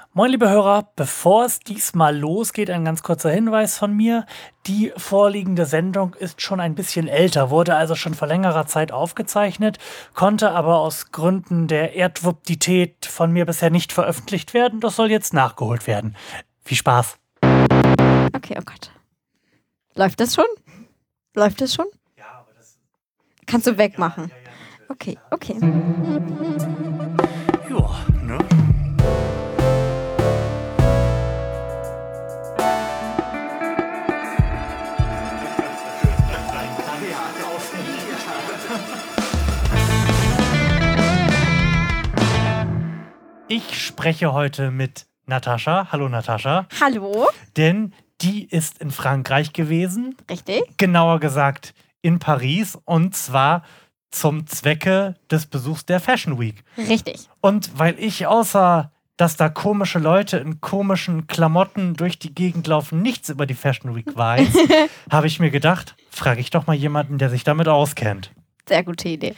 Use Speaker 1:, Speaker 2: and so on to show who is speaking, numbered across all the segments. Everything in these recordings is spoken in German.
Speaker 1: Moin, liebe Hörer, bevor es diesmal losgeht, ein ganz kurzer Hinweis von mir. Die vorliegende Sendung ist schon ein bisschen älter, wurde also schon vor längerer Zeit aufgezeichnet, konnte aber aus Gründen der Erdwuptität von mir bisher nicht veröffentlicht werden. Das soll jetzt nachgeholt werden. Viel Spaß.
Speaker 2: Okay, oh Gott. Läuft das schon? Läuft das schon?
Speaker 1: Ja, aber das
Speaker 2: Kannst du wegmachen? Okay.
Speaker 1: Ja, ne? Ich spreche heute mit Natascha. Hallo Natascha.
Speaker 2: Hallo?
Speaker 1: Denn die ist in Frankreich gewesen.
Speaker 2: Richtig?
Speaker 1: Genauer gesagt in Paris. Und zwar zum Zwecke des Besuchs der Fashion Week.
Speaker 2: Richtig.
Speaker 1: Und weil ich außer, dass da komische Leute in komischen Klamotten durch die Gegend laufen, nichts über die Fashion Week weiß, habe ich mir gedacht, frage ich doch mal jemanden, der sich damit auskennt.
Speaker 2: Sehr gute Idee.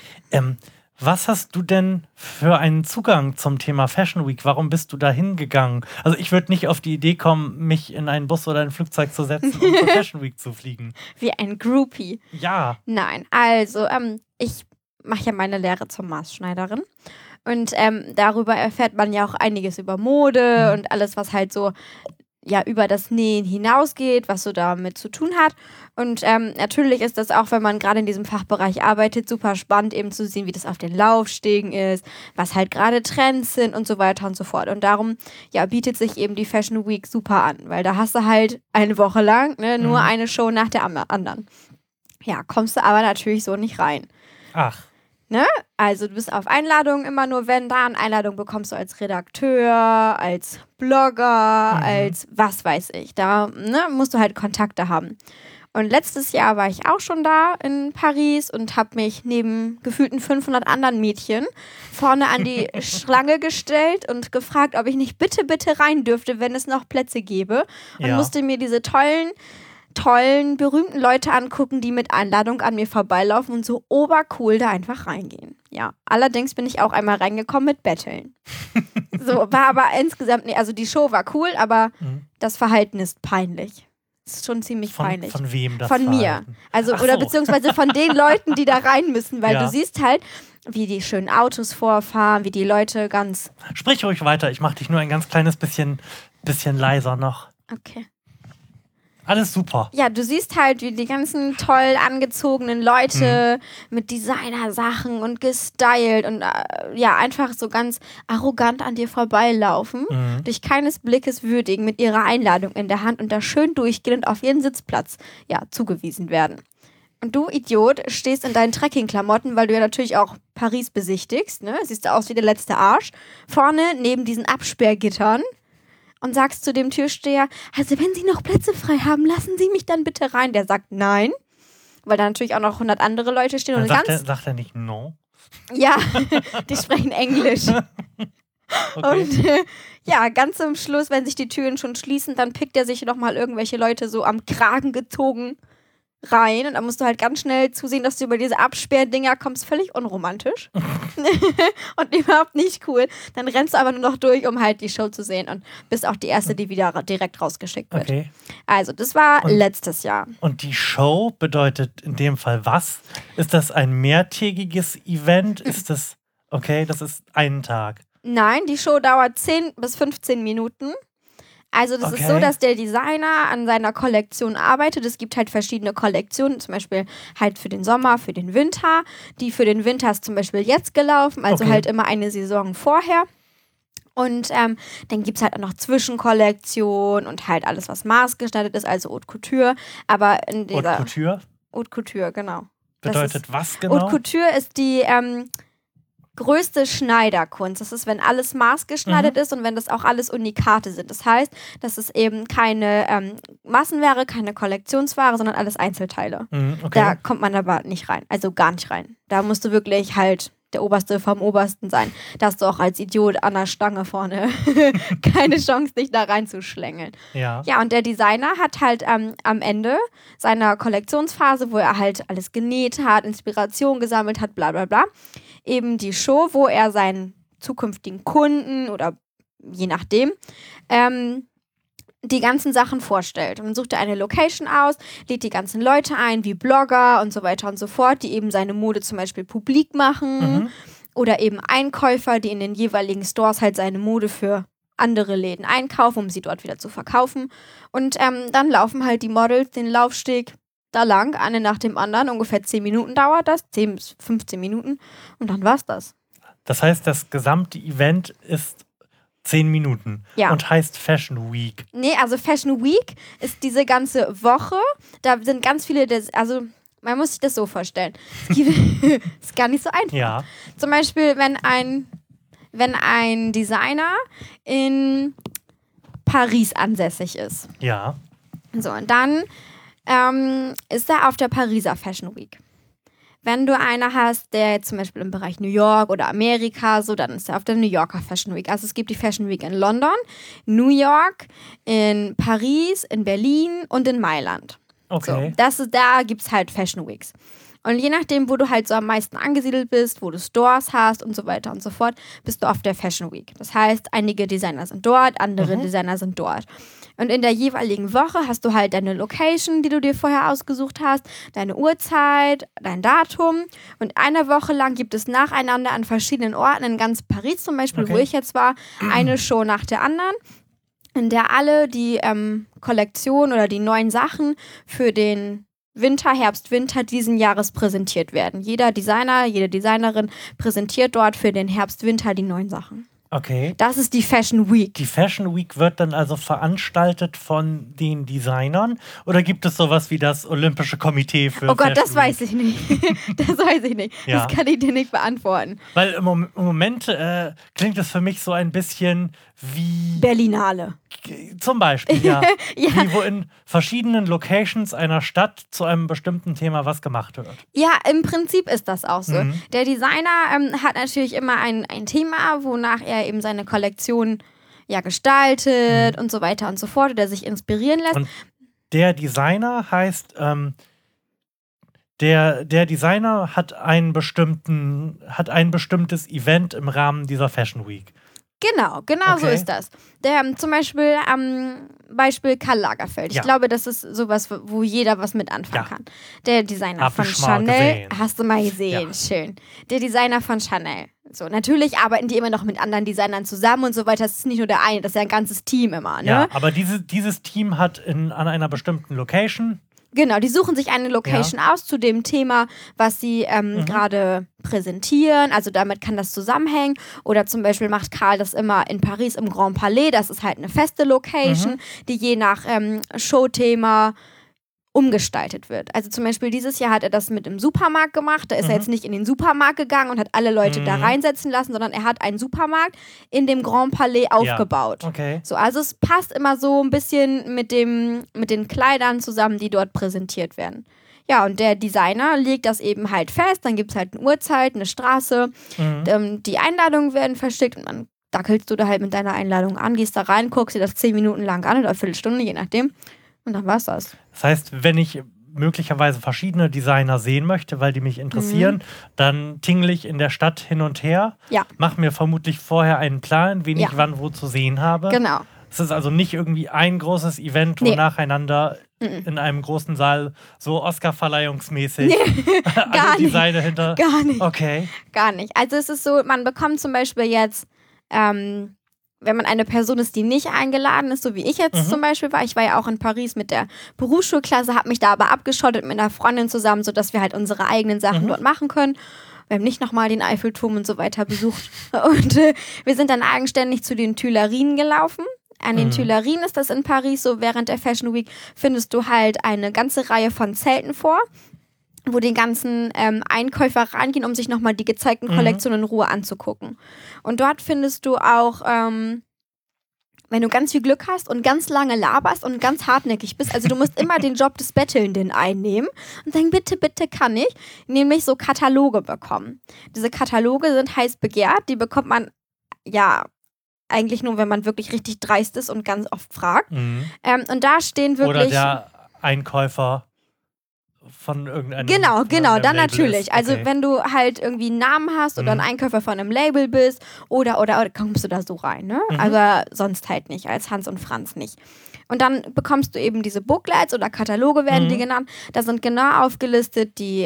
Speaker 1: Was hast du denn für einen Zugang zum Thema Fashion Week? Warum bist du da hingegangen? Also ich würde nicht auf die Idee kommen, mich in einen Bus oder ein Flugzeug zu setzen und zur Fashion Week zu fliegen.
Speaker 2: Wie ein Groupie.
Speaker 1: Ja.
Speaker 2: Nein, also ich mache ja meine Lehre zur Maßschneiderin. Und darüber erfährt man ja auch einiges über Mode und alles, was halt so über das Nähen hinausgeht, was so damit zu tun hat. Und natürlich ist das auch, wenn man gerade in diesem Fachbereich arbeitet, super spannend eben zu sehen, wie das auf den Laufstegen ist, was halt gerade Trends sind und so weiter und so fort. Und darum bietet sich eben die Fashion Week super an, weil da hast du halt eine Woche lang nur eine Show nach der anderen. Ja, kommst du aber natürlich so nicht rein.
Speaker 1: Ach.
Speaker 2: Ne? Also du bist auf Einladung immer nur, wenn da eine Einladung bekommst du als Redakteur, als Blogger, als was weiß ich. Da musst du halt Kontakte haben. Und letztes Jahr war ich auch schon da in Paris und habe mich neben gefühlten 500 anderen Mädchen vorne an die Schlange gestellt und gefragt, ob ich nicht bitte rein dürfte, wenn es noch Plätze gäbe. Und musste mir diese tollen, berühmten Leute angucken, die mit Einladung an mir vorbeilaufen und so obercool da einfach reingehen. Ja, allerdings bin ich auch einmal reingekommen mit Betteln. So, war aber insgesamt, also die Show war cool, aber das Verhalten ist peinlich. Das ist schon ziemlich peinlich.
Speaker 1: Von wem das
Speaker 2: Von mir.
Speaker 1: Verhalten?
Speaker 2: Also,
Speaker 1: Ach
Speaker 2: oder
Speaker 1: so.
Speaker 2: beziehungsweise von den Leuten, die da rein müssen, weil du siehst halt, wie die schönen Autos vorfahren, wie die Leute ganz...
Speaker 1: Sprich ruhig weiter, ich mache dich nur ein ganz kleines bisschen leiser noch.
Speaker 2: Okay.
Speaker 1: Alles super.
Speaker 2: Ja, du siehst halt, wie die ganzen toll angezogenen Leute mit Designer-Sachen und gestylt und einfach so ganz arrogant an dir vorbeilaufen, dich keines Blickes würdigen, mit ihrer Einladung in der Hand und da schön durchgehen und auf ihren Sitzplatz zugewiesen werden. Und du, Idiot, stehst in deinen Trekkingklamotten, weil du ja natürlich auch Paris besichtigst, ne? Siehst du aus wie der letzte Arsch. Vorne neben diesen Absperrgittern. Und sagst zu dem Türsteher, also wenn Sie noch Plätze frei haben, lassen Sie mich dann bitte rein. Der sagt nein, weil da natürlich auch noch 100 andere Leute stehen.
Speaker 1: Dann
Speaker 2: Und
Speaker 1: sagt er nicht no?
Speaker 2: Ja, die sprechen Englisch.
Speaker 1: Okay.
Speaker 2: Und ganz zum Schluss, wenn sich die Türen schon schließen, dann pickt er sich nochmal irgendwelche Leute so am Kragen gezogen rein. Und dann musst du halt ganz schnell zusehen, dass du über diese Absperrdinger kommst. Völlig unromantisch. Und überhaupt nicht cool. Dann rennst du aber nur noch durch, um halt die Show zu sehen und bist auch die Erste, die wieder direkt rausgeschickt wird.
Speaker 1: Okay.
Speaker 2: Also, das war letztes Jahr.
Speaker 1: Und die Show bedeutet in dem Fall was? Ist das ein mehrtägiges Event? Ist das, okay, das ist einen Tag?
Speaker 2: Nein, die Show dauert 10 bis 15 Minuten. Also das ist so, dass der Designer an seiner Kollektion arbeitet. Es gibt halt verschiedene Kollektionen, zum Beispiel halt für den Sommer, für den Winter. Die für den Winter ist zum Beispiel jetzt gelaufen, also halt immer eine Saison vorher. Und dann gibt es halt auch noch Zwischenkollektionen und halt alles, was maßgeschneidert ist, also Haute Couture. Aber in dieser...
Speaker 1: Haute Couture?
Speaker 2: Haute Couture, genau.
Speaker 1: Bedeutet was genau?
Speaker 2: Haute Couture ist die... größte Schneiderkunst. Das ist, wenn alles maßgeschneidert ist und wenn das auch alles Unikate sind. Das heißt, das ist eben keine Massenware, keine Kollektionsware, sondern alles Einzelteile. Da kommt man aber nicht rein. Also gar nicht rein. Da musst du wirklich halt der Oberste vom Obersten sein. Da hast du auch als Idiot an der Stange vorne keine Chance, dich da reinzuschlängeln.
Speaker 1: Ja,
Speaker 2: und der Designer hat halt am Ende seiner Kollektionsphase, wo er halt alles genäht hat, Inspiration gesammelt hat, bla bla bla, eben die Show, wo er seinen zukünftigen Kunden oder je nachdem, die ganzen Sachen vorstellt. Und dann sucht er eine Location aus, lädt die ganzen Leute ein, wie Blogger und so weiter und so fort, die eben seine Mode zum Beispiel publik machen oder eben Einkäufer, die in den jeweiligen Stores halt seine Mode für andere Läden einkaufen, um sie dort wieder zu verkaufen. Und dann laufen halt die Models den Laufsteg da lang, eine nach dem anderen. Ungefähr 10 Minuten dauert das, 10 bis 15 Minuten. Und dann war's das.
Speaker 1: Das heißt, das gesamte Event ist 10 Minuten und heißt Fashion Week.
Speaker 2: Nee, also Fashion Week ist diese ganze Woche. Da sind ganz viele, also man muss sich das so vorstellen. Ist gar nicht so einfach.
Speaker 1: Ja.
Speaker 2: Zum Beispiel, wenn ein Designer in Paris ansässig ist.
Speaker 1: Ja.
Speaker 2: So, und dann ist er auf der Pariser Fashion Week. Wenn du einer hast, der jetzt zum Beispiel im Bereich New York oder Amerika, so, dann ist er auf der New Yorker Fashion Week. Also es gibt die Fashion Week in London, New York, in Paris, in Berlin und in Mailand.
Speaker 1: Okay.
Speaker 2: So, da gibt es halt Fashion Weeks. Und je nachdem, wo du halt so am meisten angesiedelt bist, wo du Stores hast und so weiter und so fort, bist du auf der Fashion Week. Das heißt, einige Designer sind dort, andere Designer sind dort. Und in der jeweiligen Woche hast du halt deine Location, die du dir vorher ausgesucht hast, deine Uhrzeit, dein Datum. Und eine Woche lang gibt es nacheinander an verschiedenen Orten, in ganz Paris zum Beispiel, wo ich jetzt war, eine Show nach der anderen, in der alle die Kollektion oder die neuen Sachen für den Winter, Herbst, Winter diesen Jahres präsentiert werden. Jeder Designer, jede Designerin präsentiert dort für den Herbst, Winter die neuen Sachen.
Speaker 1: Okay.
Speaker 2: Das ist die Fashion Week.
Speaker 1: Die Fashion Week wird dann also veranstaltet von den Designern oder gibt es sowas wie das Olympische Komitee für
Speaker 2: Oh Gott,
Speaker 1: Fashion
Speaker 2: das weiß ich nicht. Das weiß ich nicht.
Speaker 1: Ja.
Speaker 2: Das kann ich dir nicht beantworten.
Speaker 1: Weil im Moment klingt es für mich so ein bisschen wie...
Speaker 2: Berlinale.
Speaker 1: Zum Beispiel, ja.
Speaker 2: Ja.
Speaker 1: Wie wo in verschiedenen Locations einer Stadt zu einem bestimmten Thema was gemacht wird.
Speaker 2: Ja, im Prinzip ist das auch so. Der Designer hat natürlich immer ein Thema, wonach er eben seine Kollektion gestaltet und so weiter und so fort, oder sich inspirieren lässt.
Speaker 1: Und der Designer heißt, der Designer hat ein bestimmtes Event im Rahmen dieser Fashion Week.
Speaker 2: Genau so ist das. Zum Beispiel Beispiel Karl Lagerfeld. Ich glaube, das ist sowas, wo jeder was mit anfangen kann. Der Designer von Chanel. Hast du mal gesehen, schön. Der Designer von Chanel. So, natürlich arbeiten die immer noch mit anderen Designern zusammen und so weiter. Das ist nicht nur der eine, das ist ja ein ganzes Team immer. Ne?
Speaker 1: Ja, aber dieses Team hat an einer bestimmten Location.
Speaker 2: Genau, die suchen sich eine Location aus zu dem Thema, was sie gerade präsentieren. Also damit kann das zusammenhängen. Oder zum Beispiel macht Karl das immer in Paris im Grand Palais. Das ist halt eine feste Location, die je nach Showthema umgestaltet wird. Also zum Beispiel dieses Jahr hat er das mit dem Supermarkt gemacht. Da ist er jetzt nicht in den Supermarkt gegangen und hat alle Leute da reinsetzen lassen, sondern er hat einen Supermarkt in dem Grand Palais aufgebaut.
Speaker 1: Okay.
Speaker 2: So, also es passt immer so ein bisschen mit den Kleidern zusammen, die dort präsentiert werden. Ja, und der Designer legt das eben halt fest. Dann gibt es halt eine Uhrzeit, eine Straße. Die Einladungen werden verschickt und dann dackelst du da halt mit deiner Einladung an, gehst da rein, guckst dir das 10 Minuten lang an oder eine Viertelstunde, je nachdem. Und dann war's das.
Speaker 1: Das heißt, wenn ich möglicherweise verschiedene Designer sehen möchte, weil die mich interessieren, dann tingle ich in der Stadt hin und her, mache mir vermutlich vorher einen Plan, wen ich wann wo zu sehen habe.
Speaker 2: Genau.
Speaker 1: Es ist also nicht irgendwie ein großes Event, wo nacheinander in einem großen Saal so Oscar-Verleihungsmäßig alle Designer hinter...
Speaker 2: Gar nicht.
Speaker 1: Okay.
Speaker 2: Gar nicht. Also es ist so, man bekommt zum Beispiel jetzt... wenn man eine Person ist, die nicht eingeladen ist, so wie ich jetzt zum Beispiel war. Ich war ja auch in Paris mit der Berufsschulklasse, habe mich da aber abgeschottet mit einer Freundin zusammen, sodass wir halt unsere eigenen Sachen dort machen können. Wir haben nicht nochmal den Eiffelturm und so weiter besucht. Und wir sind dann eigenständig zu den Tuilerien gelaufen. An den Tuilerien ist das in Paris so, während der Fashion Week findest du halt eine ganze Reihe von Zelten vor, wo die ganzen Einkäufer reingehen, um sich nochmal die gezeigten Kollektionen in Ruhe anzugucken. Und dort findest du auch, wenn du ganz viel Glück hast und ganz lange laberst und ganz hartnäckig bist, also du musst immer den Job des Bettelnden einnehmen und sagen, bitte, bitte kann ich, nämlich so Kataloge bekommen. Diese Kataloge sind heiß begehrt, die bekommt man, eigentlich nur, wenn man wirklich richtig dreist ist und ganz oft fragt. Und da stehen wirklich...
Speaker 1: Oder der Einkäufer von irgendeinem
Speaker 2: Genau,
Speaker 1: von irgendeinem
Speaker 2: dann
Speaker 1: Label
Speaker 2: natürlich.
Speaker 1: ist.
Speaker 2: Also
Speaker 1: Okay.
Speaker 2: wenn du halt irgendwie einen Namen hast oder ein Einkäufer von einem Label bist oder kommst du da so rein, ne? Aber sonst halt nicht, als Hans und Franz nicht. Und dann bekommst du eben diese Booklets oder Kataloge werden die genannt. Da sind genau aufgelistet die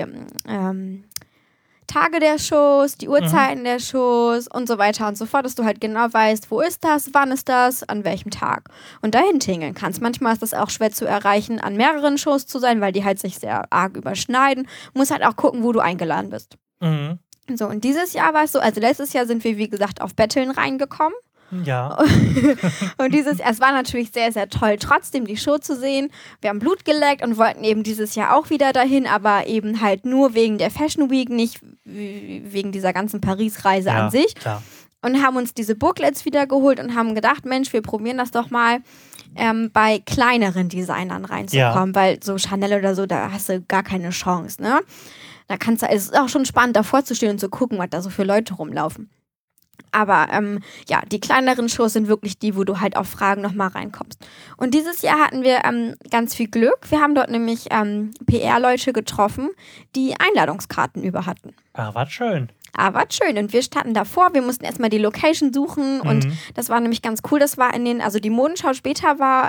Speaker 2: Tage der Shows, die Uhrzeiten der Shows und so weiter und so fort, dass du halt genau weißt, wo ist das, wann ist das, an welchem Tag. Und dahin tingeln kannst. Manchmal ist das auch schwer zu erreichen, an mehreren Shows zu sein, weil die halt sich sehr arg überschneiden. Musst halt auch gucken, wo du eingeladen bist.
Speaker 1: Mhm.
Speaker 2: So, und dieses Jahr war es so, also letztes Jahr sind wir, wie gesagt, auf Betteln reingekommen.
Speaker 1: Ja.
Speaker 2: Und es war natürlich sehr, sehr toll, trotzdem die Show zu sehen. Wir haben Blut geleckt und wollten eben dieses Jahr auch wieder dahin, aber eben halt nur wegen der Fashion Week, nicht wegen dieser ganzen Paris-Reise an sich.
Speaker 1: Klar.
Speaker 2: Und haben uns diese Booklets wieder geholt und haben gedacht, Mensch, wir probieren das doch mal bei kleineren Designern reinzukommen, weil so Chanel oder so, da hast du gar keine Chance, ne? Da kannst du, es ist auch schon spannend, davor zu stehen und zu gucken, was da so für Leute rumlaufen. Aber die kleineren Shows sind wirklich die, wo du halt auf Fragen nochmal reinkommst. Und dieses Jahr hatten wir ganz viel Glück. Wir haben dort nämlich PR-Leute getroffen, die Einladungskarten über hatten.
Speaker 1: Ah, war schön.
Speaker 2: Aber schön. Und wir standen davor, wir mussten erstmal die Location suchen und das war nämlich ganz cool. Das war also die Modenschau später war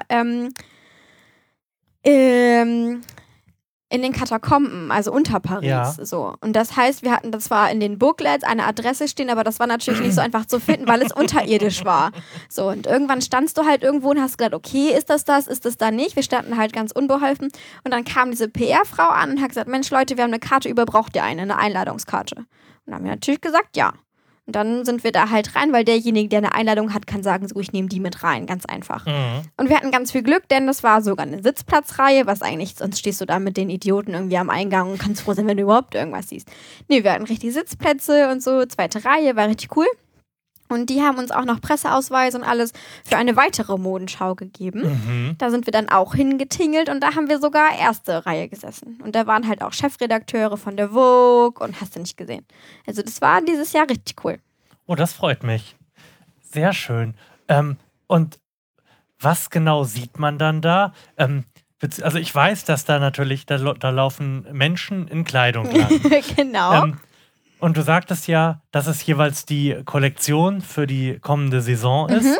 Speaker 2: in den Katakomben, also unter Paris. So. Und das heißt, wir hatten das zwar in den Booklets eine Adresse stehen, aber das war natürlich nicht so einfach zu finden, weil es unterirdisch war. So, und irgendwann standst du halt irgendwo und hast gedacht, okay, ist das, ist das da nicht? Wir standen halt ganz unbeholfen. Und dann kam diese PR-Frau an und hat gesagt, Mensch Leute, wir haben eine Karte über, braucht ihr eine Einladungskarte? Und dann haben wir natürlich gesagt, ja. Und dann sind wir da halt rein, weil derjenige, der eine Einladung hat, kann sagen, so, ich nehme die mit rein, ganz einfach. Und wir hatten ganz viel Glück, denn das war sogar eine Sitzplatzreihe, was eigentlich, sonst stehst du da mit den Idioten irgendwie am Eingang und kannst froh sein, wenn du überhaupt irgendwas siehst. Nee, wir hatten richtig Sitzplätze und so, zweite Reihe, war richtig cool. Und die haben uns auch noch Presseausweis und alles für eine weitere Modenschau gegeben. Da sind wir dann auch hingetingelt und da haben wir sogar erste Reihe gesessen. Und da waren halt auch Chefredakteure von der Vogue und hast du nicht gesehen. Also das war dieses Jahr richtig cool.
Speaker 1: Oh, das freut mich. Sehr schön. Und was genau sieht man dann da? Also ich weiß, dass da natürlich, da laufen Menschen in Kleidung lang.
Speaker 2: Genau.
Speaker 1: Und du sagtest ja, dass es jeweils die Kollektion für die kommende Saison ist.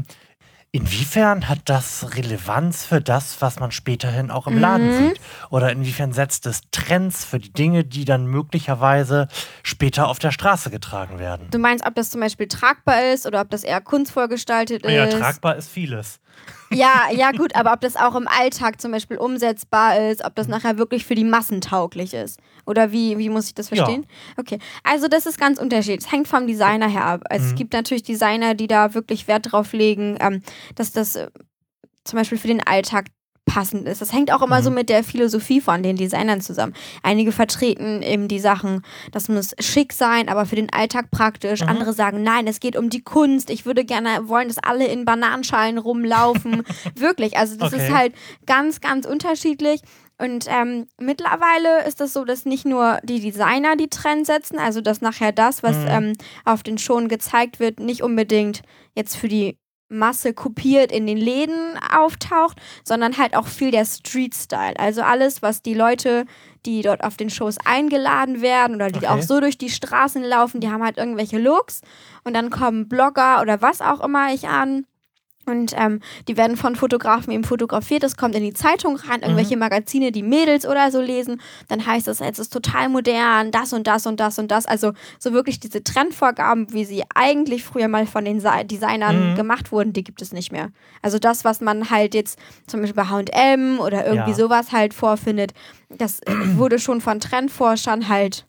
Speaker 1: Inwiefern hat das Relevanz für das, was man späterhin auch im Laden sieht? Oder inwiefern setzt es Trends für die Dinge, die dann möglicherweise später auf der Straße getragen werden?
Speaker 2: Du meinst, ob das zum Beispiel tragbar ist oder ob das eher kunstvoll gestaltet ist?
Speaker 1: Ja, tragbar ist vieles.
Speaker 2: Ja, gut, aber ob das auch im Alltag zum Beispiel umsetzbar ist, ob das nachher wirklich für die Massen tauglich ist. Oder wie muss ich das verstehen? Ja. Okay, also das ist ganz unterschiedlich. Es hängt vom Designer her ab. Also es gibt natürlich Designer, die da wirklich Wert drauf legen, dass das zum Beispiel für den Alltag passend ist. Das hängt auch immer so mit der Philosophie von den Designern zusammen. Einige vertreten eben die Sachen, das muss schick sein, aber für den Alltag praktisch. Andere sagen, nein, es geht um die Kunst. Ich würde gerne wollen, dass alle in Bananenschalen rumlaufen. Wirklich, also das ist halt ganz, ganz unterschiedlich. Und mittlerweile ist das so, dass nicht nur die Designer die Trends setzen, also dass nachher das, was auf den Shows gezeigt wird, nicht unbedingt jetzt für die Masse kopiert in den Läden auftaucht, sondern halt auch viel der Street-Style. Also alles, was die Leute, die dort auf den Shows eingeladen werden oder die auch so durch die Straßen laufen, die haben halt irgendwelche Looks und dann kommen Blogger oder was auch immer an. Und die werden von Fotografen eben fotografiert, das kommt in die Zeitung rein, irgendwelche Magazine, die Mädels oder so lesen, dann heißt es, jetzt ist total modern, das und das und das und das, also so wirklich diese Trendvorgaben, wie sie eigentlich früher mal von den Designern gemacht wurden, die gibt es nicht mehr. Also das, was man halt jetzt zum Beispiel bei H&M oder irgendwie sowas halt vorfindet, das wurde schon von Trendforschern halt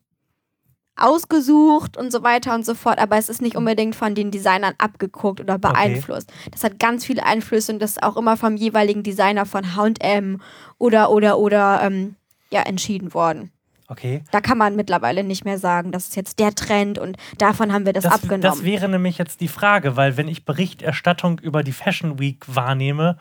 Speaker 2: ausgesucht und so weiter und so fort, aber es ist nicht unbedingt von den Designern abgeguckt oder beeinflusst. Das hat ganz viele Einflüsse und das ist auch immer vom jeweiligen Designer von H&M oder entschieden worden.
Speaker 1: Okay.
Speaker 2: Da kann man mittlerweile nicht mehr sagen, das ist jetzt der Trend und davon haben wir das abgenommen.
Speaker 1: Das wäre nämlich jetzt die Frage, weil wenn ich Berichterstattung über die Fashion Week wahrnehme,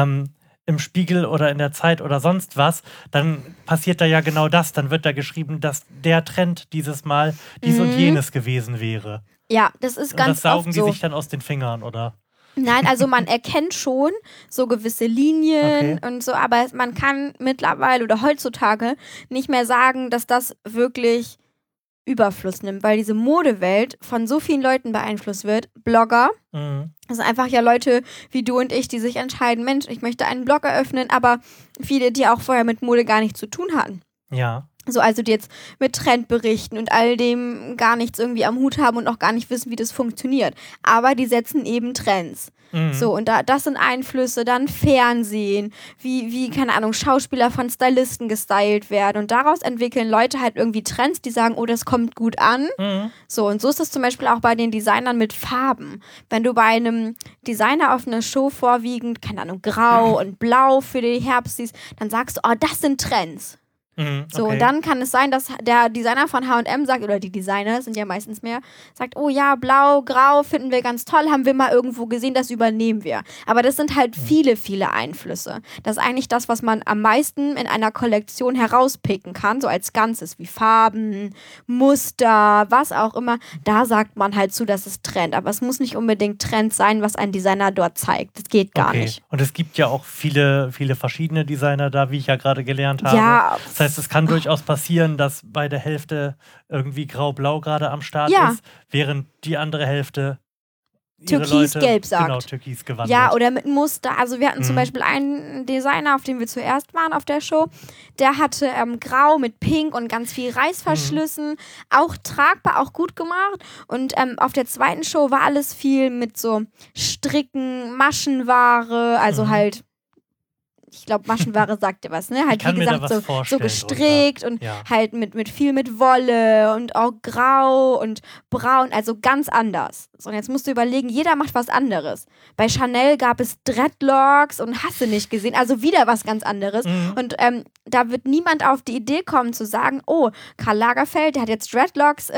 Speaker 1: im Spiegel oder in der Zeit oder sonst was, dann passiert da ja genau das. Dann wird da geschrieben, dass der Trend dieses Mal dies und jenes gewesen wäre.
Speaker 2: Ja, das ist
Speaker 1: und
Speaker 2: ganz
Speaker 1: das saugen
Speaker 2: oft
Speaker 1: die
Speaker 2: so.
Speaker 1: sich dann aus den Fingern, oder?
Speaker 2: Nein, also man erkennt schon so gewisse Linien und so, aber man kann mittlerweile oder heutzutage nicht mehr sagen, dass das wirklich Überfluss nimmt, weil diese Modewelt von so vielen Leuten beeinflusst wird. Blogger, das sind einfach ja Leute wie du und ich, die sich entscheiden, Mensch, ich möchte einen Blog eröffnen, aber viele, die auch vorher mit Mode gar nichts zu tun hatten.
Speaker 1: Ja.
Speaker 2: So, also die jetzt mit Trendberichten und all dem gar nichts irgendwie am Hut haben und auch gar nicht wissen, wie das funktioniert. Aber die setzen eben Trends. So, und das sind Einflüsse, dann Fernsehen, wie, keine Ahnung, Schauspieler von Stylisten gestylt werden. Und daraus entwickeln Leute halt irgendwie Trends, die sagen, oh, das kommt gut an. So, und so ist das zum Beispiel auch bei den Designern mit Farben. Wenn du bei einem Designer auf einer Show vorwiegend, keine Ahnung, grau und blau für den Herbst siehst, dann sagst du, oh, das sind Trends. So, und dann kann es sein, dass der Designer von H&M sagt, oder die Designer sind ja meistens mehr, sagt, oh ja, blau, grau finden wir ganz toll, haben wir mal irgendwo gesehen, das übernehmen wir. Aber das sind halt viele, viele Einflüsse. Das ist eigentlich das, was man am meisten in einer Kollektion herauspicken kann, so als Ganzes, wie Farben, Muster, was auch immer. Da sagt man halt zu, das ist Trend. Aber es muss nicht unbedingt Trend sein, was ein Designer dort zeigt. Das geht gar nicht.
Speaker 1: Und es gibt ja auch viele, viele verschiedene Designer da, wie ich ja gerade gelernt habe.
Speaker 2: Ja,
Speaker 1: das heißt, es kann durchaus passieren, dass bei der Hälfte irgendwie grau-blau gerade am Start ist, während die andere Hälfte
Speaker 2: Türkis-gelb sagt.
Speaker 1: Genau, türkis gewandelt.
Speaker 2: Ja, oder mit Muster. Also wir hatten zum Beispiel einen Designer, auf dem wir zuerst waren auf der Show, der hatte grau mit pink und ganz viel Reißverschlüssen. Auch tragbar, auch gut gemacht. Und auf der zweiten Show war alles viel mit so Stricken, Maschenware, also halt ich glaube, Maschenware sagt dir was, ne? Halt, wie gesagt, so gestrickt und halt mit viel mit Wolle und auch grau und braun, also ganz anders. So, und jetzt musst du überlegen, jeder macht was anderes. Bei Chanel gab es Dreadlocks und hast du nicht gesehen, also wieder was ganz anderes. Und da wird niemand auf die Idee kommen zu sagen, oh, Karl Lagerfeld, der hat jetzt Dreadlocks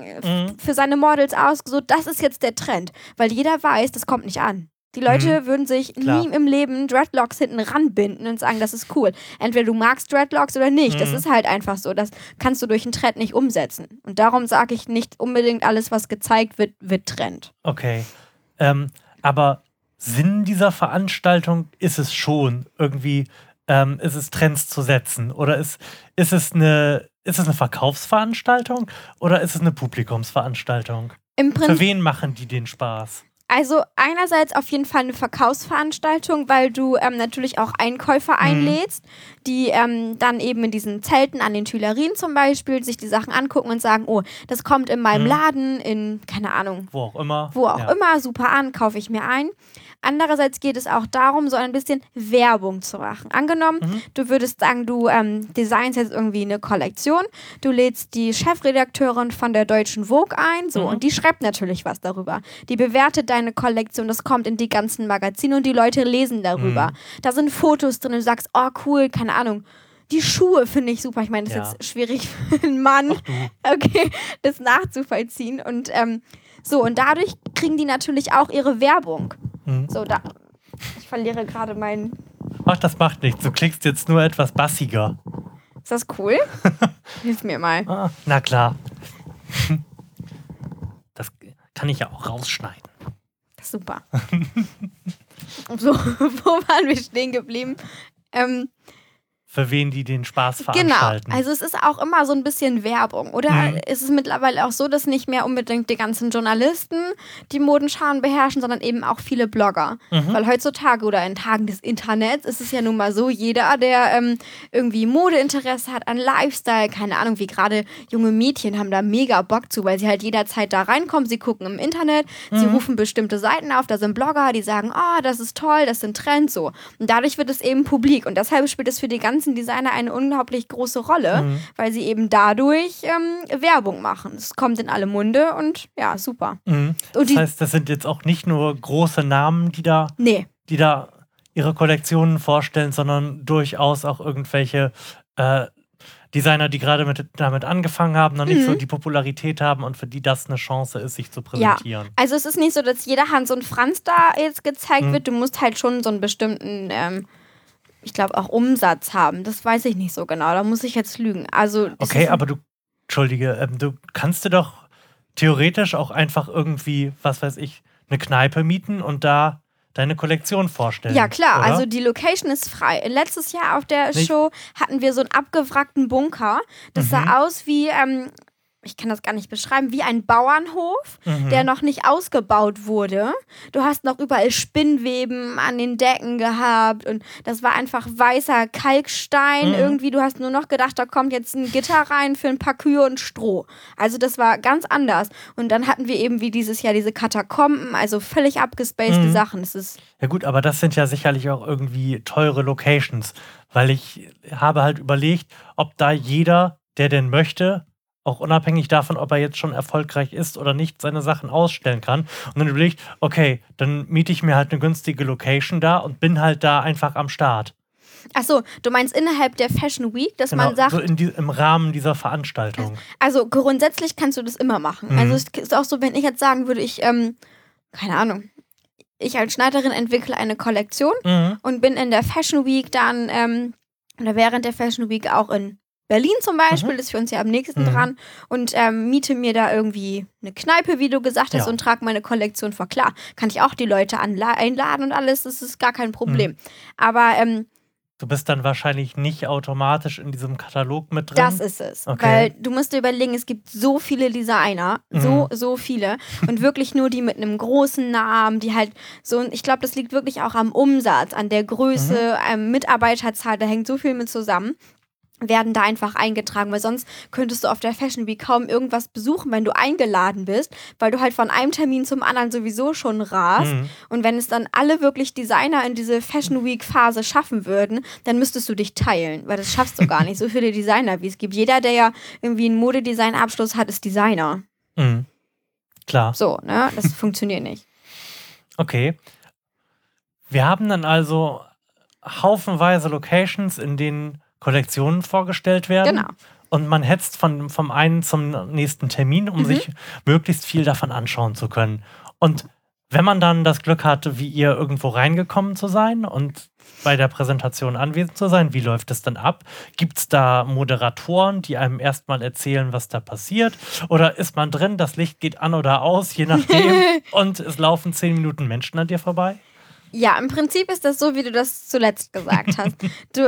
Speaker 2: für seine Models ausgesucht, das ist jetzt der Trend. Weil jeder weiß, das kommt nicht an. Die Leute würden sich nie im Leben Dreadlocks hinten ranbinden und sagen, das ist cool. Entweder du magst Dreadlocks oder nicht. Das ist halt einfach so. Das kannst du durch einen Trend nicht umsetzen. Und darum sage ich nicht unbedingt alles, was gezeigt wird, wird Trend.
Speaker 1: Okay. Aber Sinn dieser Veranstaltung ist es schon, irgendwie, ist es Trends zu setzen? Oder ist es eine Verkaufsveranstaltung oder ist es eine Publikumsveranstaltung? Für wen machen die den Spaß?
Speaker 2: Also einerseits auf jeden Fall eine Verkaufsveranstaltung, weil du natürlich auch Einkäufer einlädst, die dann eben in diesen Zelten an den Tuilerien zum Beispiel sich die Sachen angucken und sagen, oh, das kommt in meinem Laden, in, keine Ahnung, wo auch immer, super an, kaufe ich mir ein. Andererseits geht es auch darum, so ein bisschen Werbung zu machen. Angenommen, du würdest sagen, du designst jetzt irgendwie eine Kollektion, du lädst die Chefredakteurin von der Deutschen Vogue ein, und die schreibt natürlich was darüber. Die bewertet deine Kollektion, das kommt in die ganzen Magazine und die Leute lesen darüber. Da sind Fotos drin und du sagst, oh cool, keine Ahnung, die Schuhe finde ich super. Ich meine, das ist jetzt schwierig für einen Mann, das nachzuvollziehen. Und und dadurch kriegen die natürlich auch ihre Werbung. Ich verliere gerade meinen...
Speaker 1: Ach, das macht nichts. Du klingst jetzt nur etwas bassiger.
Speaker 2: Ist das cool? Hilf mir mal.
Speaker 1: Ah, na klar. Das kann ich ja auch rausschneiden.
Speaker 2: Super. So, wo waren wir stehen geblieben?
Speaker 1: Für wen die den Spaß veranstalten.
Speaker 2: Genau, also es ist auch immer so ein bisschen Werbung. Oder ist es mittlerweile auch so, dass nicht mehr unbedingt die ganzen Journalisten die Modenscharen beherrschen, sondern eben auch viele Blogger. Weil heutzutage oder in Tagen des Internets ist es ja nun mal so, jeder, der irgendwie Modeinteresse hat an Lifestyle, keine Ahnung, wie gerade junge Mädchen haben da mega Bock zu, weil sie halt jederzeit da reinkommen, sie gucken im Internet, sie rufen bestimmte Seiten auf, da sind Blogger, die sagen, oh, das ist toll, das sind Trends, so. Und dadurch wird es eben publik und deshalb spielt es für die ganzen Designer eine unglaublich große Rolle, weil sie eben dadurch Werbung machen. Es kommt in alle Munde und ja, super. Und
Speaker 1: das heißt, das sind jetzt auch nicht nur große Namen, die da ihre Kollektionen vorstellen, sondern durchaus auch irgendwelche Designer, die gerade damit angefangen haben, noch nicht so die Popularität haben und für die das eine Chance ist, sich zu präsentieren.
Speaker 2: Ja, also es ist nicht so, dass jeder Hans und Franz da jetzt gezeigt wird. Du musst halt schon so einen bestimmten ich glaube, auch Umsatz haben. Das weiß ich nicht so genau. Da muss ich jetzt lügen. Also,
Speaker 1: okay, aber du kannst dir doch theoretisch auch einfach irgendwie, was weiß ich, eine Kneipe mieten und da deine Kollektion vorstellen.
Speaker 2: Ja, klar.
Speaker 1: oder?
Speaker 2: Also die Location ist frei. Letztes Jahr auf der Show hatten wir so einen abgewrackten Bunker. Das sah aus wie, ich kann das gar nicht beschreiben, wie ein Bauernhof, der noch nicht ausgebaut wurde. Du hast noch überall Spinnweben an den Decken gehabt und das war einfach weißer Kalkstein. Irgendwie, du hast nur noch gedacht, da kommt jetzt ein Gitter rein für ein paar Kühe und Stroh. Also das war ganz anders. Und dann hatten wir eben wie dieses Jahr diese Katakomben, also völlig abgespacede Sachen. Das ist
Speaker 1: Ja gut, aber das sind ja sicherlich auch irgendwie teure Locations, weil ich habe halt überlegt, ob da jeder, der denn möchte, auch unabhängig davon, ob er jetzt schon erfolgreich ist oder nicht, seine Sachen ausstellen kann. Und dann überlegt, okay, dann miete ich mir halt eine günstige Location da und bin halt da einfach am Start.
Speaker 2: Achso, du meinst innerhalb der Fashion Week, dass man sagt,
Speaker 1: so im Rahmen dieser Veranstaltung.
Speaker 2: also grundsätzlich kannst du das immer machen. Also es ist auch so, wenn ich jetzt sagen würde, ich, keine Ahnung, ich als Schneiderin entwickle eine Kollektion und bin in der Fashion Week dann, oder während der Fashion Week auch in Berlin zum Beispiel, das ist für uns ja am nächsten dran, und miete mir da irgendwie eine Kneipe, wie du gesagt hast, und trage meine Kollektion vor. Klar, kann ich auch die Leute einladen und alles, das ist gar kein Problem. Aber
Speaker 1: du bist dann wahrscheinlich nicht automatisch in diesem Katalog mit drin?
Speaker 2: Das ist es.
Speaker 1: Okay.
Speaker 2: Weil du musst dir überlegen, es gibt so viele Designer, so viele. Und wirklich nur die mit einem großen Namen, die halt so, ich glaube, das liegt wirklich auch am Umsatz, an der Größe, Mitarbeiterzahl, da hängt so viel mit zusammen, werden da einfach eingetragen, weil sonst könntest du auf der Fashion Week kaum irgendwas besuchen, wenn du eingeladen bist, weil du halt von einem Termin zum anderen sowieso schon rast. Und wenn es dann alle wirklich Designer in diese Fashion Week Phase schaffen würden, dann müsstest du dich teilen, weil das schaffst du gar nicht. So viele Designer, wie es gibt. Jeder, der ja irgendwie einen Modedesign-Abschluss hat, ist Designer.
Speaker 1: Klar.
Speaker 2: So, ne? Das funktioniert nicht.
Speaker 1: Okay. Wir haben dann also haufenweise Locations, in denen Kollektionen vorgestellt werden.
Speaker 2: Genau.
Speaker 1: Und man hetzt vom einen zum nächsten Termin, um sich möglichst viel davon anschauen zu können. Und wenn man dann das Glück hatte, wie ihr irgendwo reingekommen zu sein und bei der Präsentation anwesend zu sein, wie läuft es dann ab? Gibt es da Moderatoren, die einem erstmal erzählen, was da passiert? Oder ist man drin, das Licht geht an oder aus, je nachdem, und es laufen 10 Minuten Menschen an dir vorbei?
Speaker 2: Ja, im Prinzip ist das so, wie du das zuletzt gesagt hast. Du,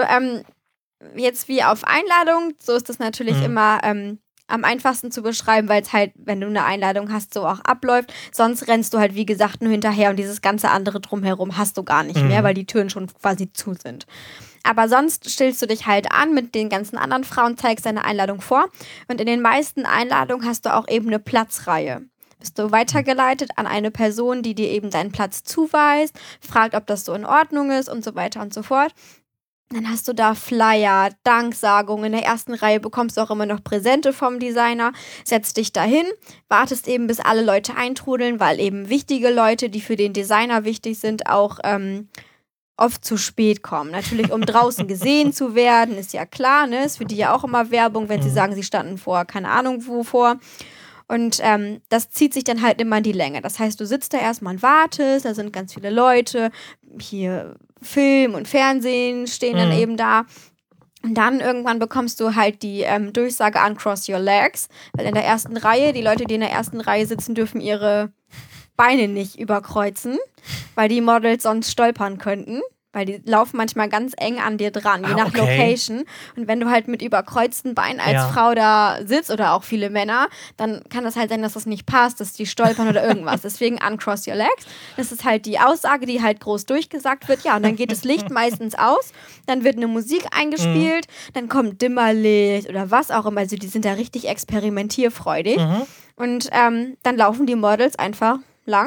Speaker 2: jetzt wie auf Einladung, so ist das natürlich immer am einfachsten zu beschreiben, weil es halt, wenn du eine Einladung hast, so auch abläuft. Sonst rennst du halt, wie gesagt, nur hinterher und dieses ganze andere drumherum hast du gar nicht mehr, weil die Türen schon quasi zu sind. Aber sonst stellst du dich halt an mit den ganzen anderen Frauen, zeigst deine Einladung vor und in den meisten Einladungen hast du auch eben eine Platzreihe. Bist du weitergeleitet an eine Person, die dir eben deinen Platz zuweist, fragt, ob das so in Ordnung ist und so weiter und so fort. Dann hast du da Flyer, Danksagungen. In der ersten Reihe bekommst du auch immer noch Präsente vom Designer. Setzt dich dahin, wartest eben, bis alle Leute eintrudeln, weil eben wichtige Leute, die für den Designer wichtig sind, auch oft zu spät kommen. Natürlich, um draußen gesehen zu werden, ist ja klar, ne? Ist für die ja auch immer Werbung, wenn sie sagen, sie standen vor, keine Ahnung wovor. Und das zieht sich dann halt immer in die Länge. Das heißt, du sitzt da erstmal und wartest, da sind ganz viele Leute, hier Film und Fernsehen stehen dann eben da. Und dann irgendwann bekommst du halt die Durchsage uncross your legs, weil in der ersten Reihe, die Leute, die in der ersten Reihe sitzen, dürfen ihre Beine nicht überkreuzen, weil die Models sonst stolpern könnten. Weil die laufen manchmal ganz eng an dir dran, je nach Location. Und wenn du halt mit überkreuzten Beinen als Frau da sitzt oder auch viele Männer, dann kann das halt sein, dass das nicht passt, dass die stolpern oder irgendwas. Deswegen uncross your legs. Das ist halt die Aussage, die halt groß durchgesagt wird. Ja, und dann geht das Licht meistens aus, dann wird eine Musik eingespielt, dann kommt Dimmerlicht oder was auch immer. Also die sind da richtig experimentierfreudig. Und dann laufen die Models einfach lang.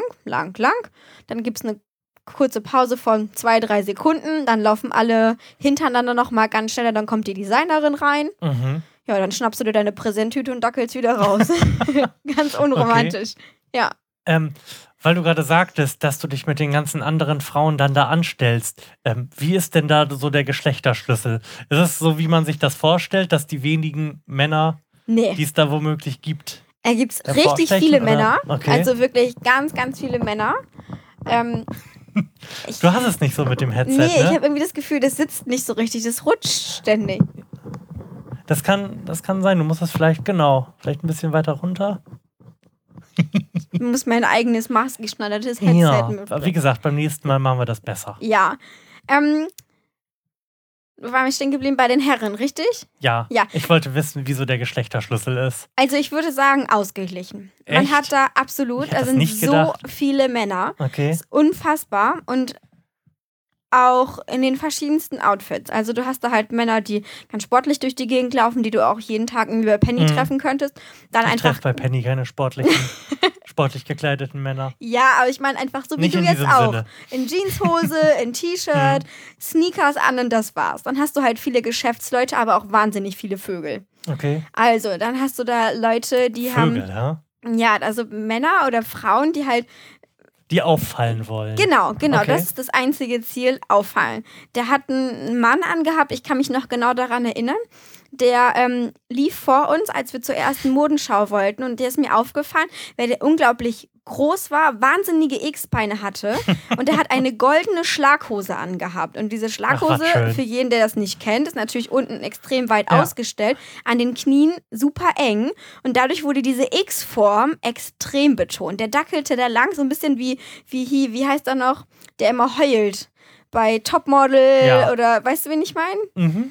Speaker 2: Dann gibt es eine kurze Pause von 2-3 Sekunden, dann laufen alle hintereinander nochmal ganz schnell, dann kommt die Designerin rein. Ja, dann schnappst du dir deine Präsenttüte und dackelst wieder raus. Ganz unromantisch. Ja.
Speaker 1: Weil du gerade sagtest, dass du dich mit den ganzen anderen Frauen dann da anstellst. Wie ist denn da so der Geschlechterschlüssel? Ist es so, wie man sich das vorstellt, dass die wenigen Männer, die es da womöglich gibt,
Speaker 2: gibt es richtig viele Männer.
Speaker 1: Okay.
Speaker 2: Also wirklich ganz, ganz viele Männer.
Speaker 1: Du hast es nicht so mit dem Headset,
Speaker 2: nee,
Speaker 1: ne?
Speaker 2: Ich habe irgendwie das Gefühl, das sitzt nicht so richtig, das rutscht ständig.
Speaker 1: Das kann sein, du musst es vielleicht ein bisschen weiter runter.
Speaker 2: Ich muss mein eigenes maßgeschneidertes Headset
Speaker 1: Ja,
Speaker 2: mitbringen.
Speaker 1: wie gesagt, beim nächsten Mal machen wir das besser.
Speaker 2: Ja. Wir waren stehen geblieben bei den Herren, richtig?
Speaker 1: Ja.
Speaker 2: Ja.
Speaker 1: Ich wollte wissen, wieso der Geschlechterschlüssel ist.
Speaker 2: Also ich würde sagen, ausgeglichen. Man
Speaker 1: Echt?
Speaker 2: hat da absolut,
Speaker 1: Ich
Speaker 2: da
Speaker 1: hätte das
Speaker 2: sind
Speaker 1: nicht
Speaker 2: so
Speaker 1: gedacht.
Speaker 2: viele Männer.
Speaker 1: Okay.
Speaker 2: Das ist unfassbar. Und auch in den verschiedensten Outfits. Also du hast da halt Männer, die ganz sportlich durch die Gegend laufen, die du auch jeden Tag irgendwie bei Penny treffen könntest. Dann
Speaker 1: Ich
Speaker 2: einfach.
Speaker 1: treffe bei Penny keine sportlich gekleideten Männer.
Speaker 2: Ja, aber ich meine einfach so wie
Speaker 1: Nicht
Speaker 2: du
Speaker 1: in
Speaker 2: jetzt
Speaker 1: diesem
Speaker 2: auch.
Speaker 1: Sinne.
Speaker 2: In Jeanshose, in T-Shirt, Sneakers an und das war's. Dann hast du halt viele Geschäftsleute, aber auch wahnsinnig viele Vögel.
Speaker 1: Okay.
Speaker 2: Also, dann hast du da Leute, die
Speaker 1: Vögel, ja?
Speaker 2: ja, also Männer oder Frauen, die halt
Speaker 1: Die auffallen wollen.
Speaker 2: Genau,
Speaker 1: Okay.
Speaker 2: das ist das einzige Ziel, auffallen. Der hat einen Mann angehabt, ich kann mich noch genau daran erinnern, der lief vor uns, als wir zur ersten Modenschau wollten und der ist mir aufgefallen, weil der unglaublich groß war, wahnsinnige X-Beine hatte und der hat eine goldene Schlaghose angehabt und diese Schlaghose,
Speaker 1: Ach, was schön.
Speaker 2: für jeden, der das nicht kennt, ist natürlich unten extrem weit
Speaker 1: Ja.
Speaker 2: ausgestellt, an den Knien super eng und dadurch wurde diese X-Form extrem betont. Der dackelte da lang, so ein bisschen wie heißt er noch, der immer heult bei Topmodel
Speaker 1: Ja.
Speaker 2: oder, weißt du, wen ich meine?
Speaker 1: Mhm.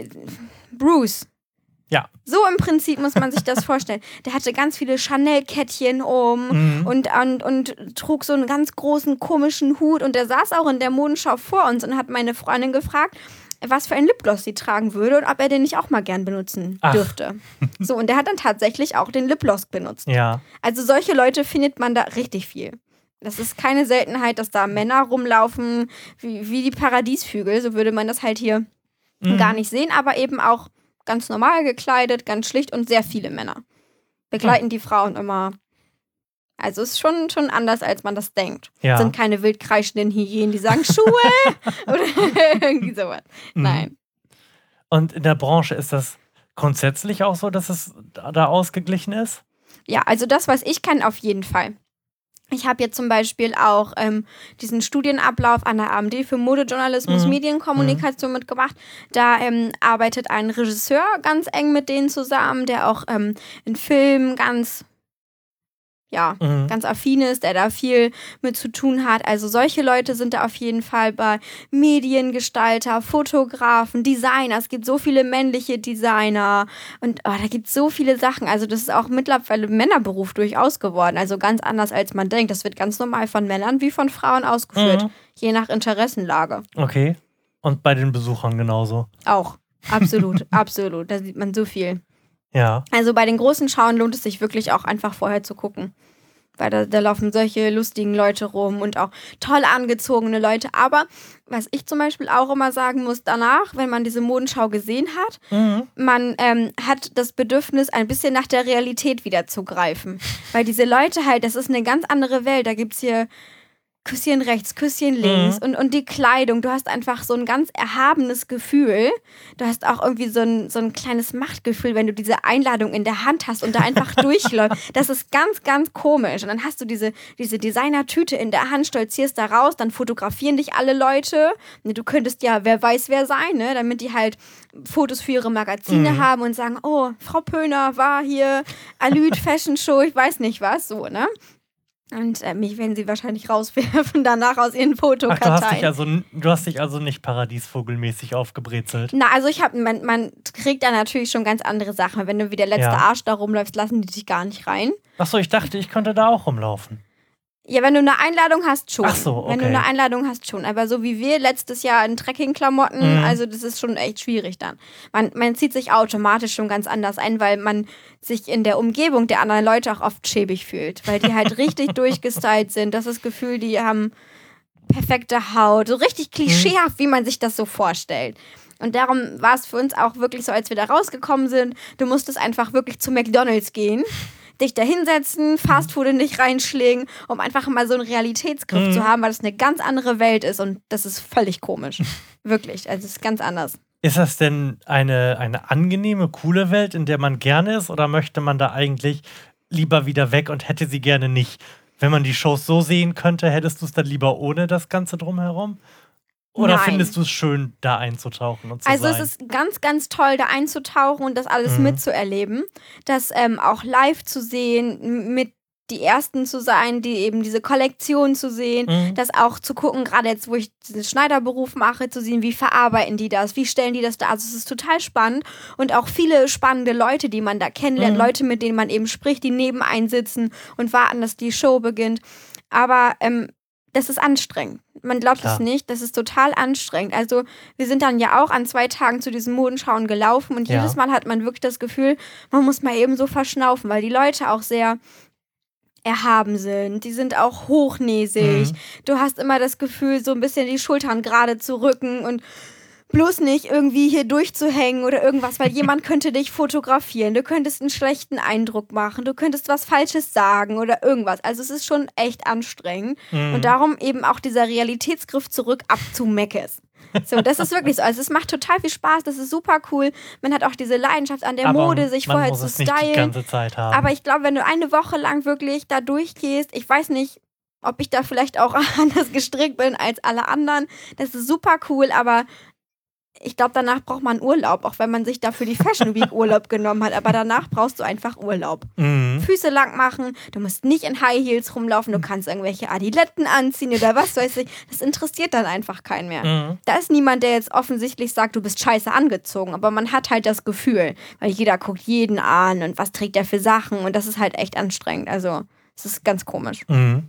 Speaker 2: Bruce.
Speaker 1: Ja.
Speaker 2: So im Prinzip muss man sich das vorstellen. Der hatte ganz viele Chanel-Kettchen um und trug so einen ganz großen, komischen Hut. Und der saß auch in der Modenschau vor uns und hat meine Freundin gefragt, was für ein Lipgloss sie tragen würde und ob er den nicht auch mal gern benutzen dürfte. So, und der hat dann tatsächlich auch den Lipgloss benutzt.
Speaker 1: Ja.
Speaker 2: Also solche Leute findet man da richtig viel. Das ist keine Seltenheit, dass da Männer rumlaufen wie die Paradiesvögel. So würde man das halt hier gar nicht sehen, aber eben auch ganz normal gekleidet, ganz schlicht und sehr viele Männer begleiten die Frauen immer. Also ist schon anders, als man das denkt.
Speaker 1: Ja.
Speaker 2: Sind keine wild kreischenden Hyänen, die sagen Schuhe oder irgendwie sowas. Nein.
Speaker 1: Und in der Branche ist das grundsätzlich auch so, dass es da ausgeglichen ist?
Speaker 2: Ja, also das, was ich kenne, auf jeden Fall. Ich habe jetzt zum Beispiel auch diesen Studienablauf an der AMD für Modejournalismus, Medienkommunikation mitgemacht. Da arbeitet ein Regisseur ganz eng mit denen zusammen, der auch in Filmen ganz affin ist, der da viel mit zu tun hat. Also solche Leute sind da auf jeden Fall bei Mediengestalter, Fotografen, Designer. Es gibt so viele männliche Designer und da gibt es so viele Sachen. Also das ist auch mittlerweile ein Männerberuf durchaus geworden. Also ganz anders, als man denkt. Das wird ganz normal von Männern wie von Frauen ausgeführt. Je nach Interessenlage.
Speaker 1: Okay. Und bei den Besuchern genauso?
Speaker 2: Auch. Absolut, absolut. Da sieht man so viel.
Speaker 1: Ja.
Speaker 2: Also bei den großen Schauen lohnt es sich wirklich auch einfach vorher zu gucken. Weil da laufen solche lustigen Leute rum und auch toll angezogene Leute. Aber was ich zum Beispiel auch immer sagen muss, danach, wenn man diese Modenschau gesehen hat, man hat das Bedürfnis, ein bisschen nach der Realität wieder zu greifen. Weil diese Leute halt, das ist eine ganz andere Welt. Da gibt es hier Küsschen rechts, Küsschen links und die Kleidung. Du hast einfach so ein ganz erhabenes Gefühl. Du hast auch irgendwie so ein kleines Machtgefühl, wenn du diese Einladung in der Hand hast und da einfach durchläufst. Das ist ganz, ganz komisch. Und dann hast du diese Designertüte in der Hand, stolzierst da raus, dann fotografieren dich alle Leute. Du könntest ja, wer weiß wer sein, ne? Damit die halt Fotos für ihre Magazine haben und sagen, oh, Frau Pöhner war hier, Alüt Fashion Show, ich weiß nicht was, so, ne? Und mich werden sie wahrscheinlich rauswerfen danach aus ihren Fotokarteien.
Speaker 1: Du hast dich also nicht paradiesvogelmäßig aufgebrezelt.
Speaker 2: Na, also man kriegt da natürlich schon ganz andere Sachen. Wenn du wie der letzte Arsch da rumläufst, lassen die dich gar nicht rein.
Speaker 1: Achso, ich dachte, ich könnte da auch rumlaufen.
Speaker 2: Ja, wenn du eine Einladung hast, schon.
Speaker 1: Ach so, okay.
Speaker 2: Wenn du eine Einladung hast, schon. Aber so wie wir letztes Jahr in Trekkingklamotten, also das ist schon echt schwierig dann. Man zieht sich automatisch schon ganz anders ein, weil man sich in der Umgebung der anderen Leute auch oft schäbig fühlt. Weil die halt richtig durchgestylt sind. Das ist das Gefühl, die haben perfekte Haut. So richtig klischeehaft, wie man sich das so vorstellt. Und darum war es für uns auch wirklich so, als wir da rausgekommen sind, du musstest einfach wirklich zu McDonald's gehen, dich da hinsetzen, Fastfood in dich reinschlägen, um einfach mal so einen Realitätsgriff zu haben, weil das eine ganz andere Welt ist und das ist völlig komisch. Wirklich, also es ist ganz anders.
Speaker 1: Ist das denn eine angenehme, coole Welt, in der man gerne ist, oder möchte man da eigentlich lieber wieder weg und hätte sie gerne nicht? Wenn man die Shows so sehen könnte, hättest du es dann lieber ohne das Ganze drumherum? Oder
Speaker 2: Nein.
Speaker 1: findest du es schön, da einzutauchen und zu sein?
Speaker 2: Also es ist ganz, ganz toll, da einzutauchen und das alles mitzuerleben. Das auch live zu sehen, mit die Ersten zu sein, die eben diese Kollektion zu sehen, das auch zu gucken, gerade jetzt, wo ich diesen Schneiderberuf mache, zu sehen, wie verarbeiten die das, wie stellen die das da. Also es ist total spannend und auch viele spannende Leute, die man da kennenlernt, Leute, mit denen man eben spricht, die neben einen sitzen und warten, dass die Show beginnt. Aber das ist anstrengend. Man glaubt es nicht, das ist total anstrengend. Also wir sind dann ja auch an 2 Tagen zu diesen Modenschauen gelaufen und jedes Mal hat man wirklich das Gefühl, man muss mal eben so verschnaufen, weil die Leute auch sehr erhaben sind, die sind auch hochnäsig. Du hast immer das Gefühl, so ein bisschen die Schultern gerade zu rücken und bloß nicht irgendwie hier durchzuhängen oder irgendwas, weil jemand könnte dich fotografieren, du könntest einen schlechten Eindruck machen, du könntest was Falsches sagen oder irgendwas. Also es ist schon echt anstrengend und darum eben auch dieser Realitätsgriff zurück ab zu Meckes. So, das ist wirklich so. Also es macht total viel Spaß, das ist super cool. Man hat auch diese Leidenschaft an der Mode, sich vorher zu stylen.
Speaker 1: Nicht die ganze Zeit haben.
Speaker 2: Aber ich glaube, wenn du eine Woche lang wirklich da durchgehst, ich weiß nicht, ob ich da vielleicht auch anders gestrickt bin als alle anderen. Das ist super cool, aber ich glaube, danach braucht man Urlaub, auch wenn man sich dafür die Fashion Week Urlaub genommen hat. Aber danach brauchst du einfach Urlaub. Füße lang machen, du musst nicht in High Heels rumlaufen, du kannst irgendwelche Adiletten anziehen oder was weiß ich. Das interessiert dann einfach keinen mehr. Da ist niemand, der jetzt offensichtlich sagt, du bist scheiße angezogen. Aber man hat halt das Gefühl, weil jeder guckt jeden an und was trägt der für Sachen. Und das ist halt echt anstrengend. Also, es ist ganz komisch.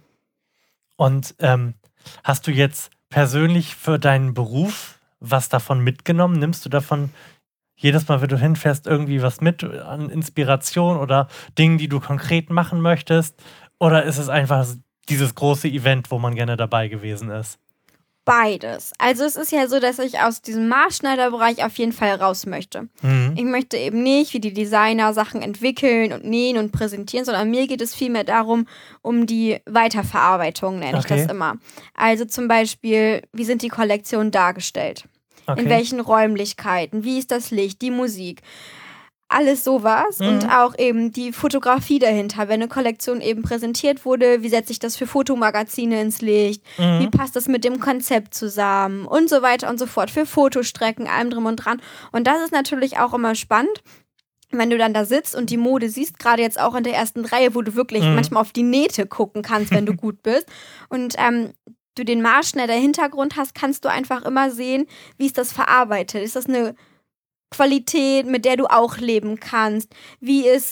Speaker 1: Und hast du jetzt persönlich für deinen Beruf was davon mitgenommen? Nimmst du davon jedes Mal, wenn du hinfährst, irgendwie was mit an Inspiration oder Dingen, die du konkret machen möchtest? Oder ist es einfach dieses große Event, wo man gerne dabei gewesen ist?
Speaker 2: Beides. Also es ist ja so, dass ich aus diesem Maßschneiderbereich auf jeden Fall raus möchte. Ich möchte eben nicht, wie die Designer Sachen entwickeln und nähen und präsentieren, sondern mir geht es vielmehr darum, um die Weiterverarbeitung, nenne ich das immer. Also zum Beispiel, wie sind die Kollektionen dargestellt? In welchen Räumlichkeiten? Wie ist das Licht, die Musik? Alles sowas und auch eben die Fotografie dahinter. Wenn eine Kollektion eben präsentiert wurde, wie setze ich das für Fotomagazine ins Licht? Wie passt das mit dem Konzept zusammen? Und so weiter und so fort. Für Fotostrecken, allem drum und dran. Und das ist natürlich auch immer spannend, wenn du dann da sitzt und die Mode siehst, gerade jetzt auch in der ersten Reihe, wo du wirklich manchmal auf die Nähte gucken kannst, wenn du gut bist. Und du den Maßschneider Hintergrund hast, kannst du einfach immer sehen, wie ist das verarbeitet. Ist das eine Qualität, mit der du auch leben kannst? Wie ist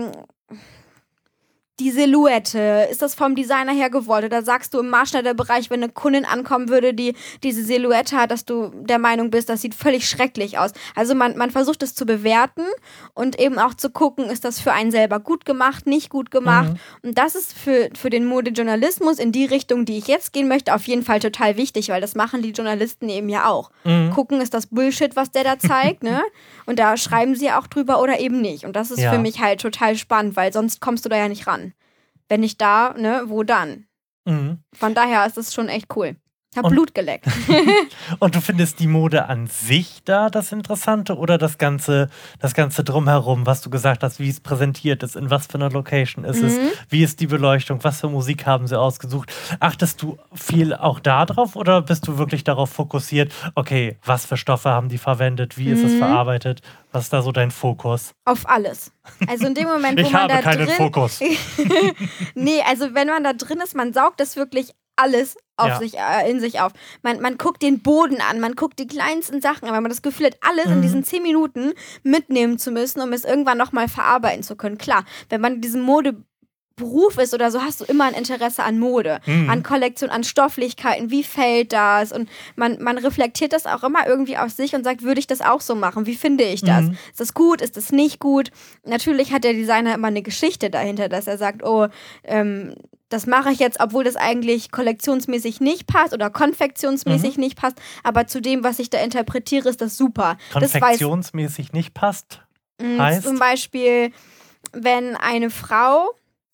Speaker 2: die Silhouette? Ist das vom Designer her gewollt? Oder sagst du im Maßschneiderbereich, wenn eine Kundin ankommen würde, die diese Silhouette hat, dass du der Meinung bist, das sieht völlig schrecklich aus? Also man versucht es zu bewerten und eben auch zu gucken, ist das für einen selber gut gemacht, nicht gut gemacht? Und das ist für den Modejournalismus in die Richtung, die ich jetzt gehen möchte, auf jeden Fall total wichtig, weil das machen die Journalisten eben ja auch. Gucken, ist das Bullshit, was der da zeigt, ne? Und da schreiben sie ja auch drüber oder eben nicht. Und das ist für mich halt total spannend, weil sonst kommst du da ja nicht ran. Wenn nicht da, ne, wo dann? Von daher ist es schon echt cool. Ich habe Blut geleckt.
Speaker 1: Und du findest die Mode an sich da das Interessante oder das Ganze drumherum, was du gesagt hast, wie es präsentiert ist, in was für einer Location ist es, wie ist die Beleuchtung, was für Musik haben sie ausgesucht? Achtest du viel auch da drauf oder bist du wirklich darauf fokussiert, okay, was für Stoffe haben die verwendet, wie ist es verarbeitet? Was ist da so dein Fokus?
Speaker 2: Auf alles. Also in dem Moment, wo
Speaker 1: ich
Speaker 2: man
Speaker 1: habe
Speaker 2: da
Speaker 1: keinen Fokus.
Speaker 2: Nee, also wenn man da drin ist, man saugt das wirklich alles in sich auf. Man guckt den Boden an, man guckt die kleinsten Sachen an, weil man das Gefühl hat, alles in diesen 10 Minuten mitnehmen zu müssen, um es irgendwann nochmal verarbeiten zu können. Klar, wenn man in diesem Modeberuf ist oder so, hast du immer ein Interesse an Mode, an Kollektion, an Stofflichkeiten, wie fällt das? Und man reflektiert das auch immer irgendwie auf sich und sagt, würde ich das auch so machen? Wie finde ich das? Ist das gut? Ist das nicht gut? Natürlich hat der Designer immer eine Geschichte dahinter, dass er sagt, das mache ich jetzt, obwohl das eigentlich kollektionsmäßig nicht passt oder konfektionsmäßig nicht passt, aber zu dem, was ich da interpretiere, ist das super.
Speaker 1: Konfektionsmäßig nicht passt? Heißt?
Speaker 2: Zum Beispiel, wenn eine Frau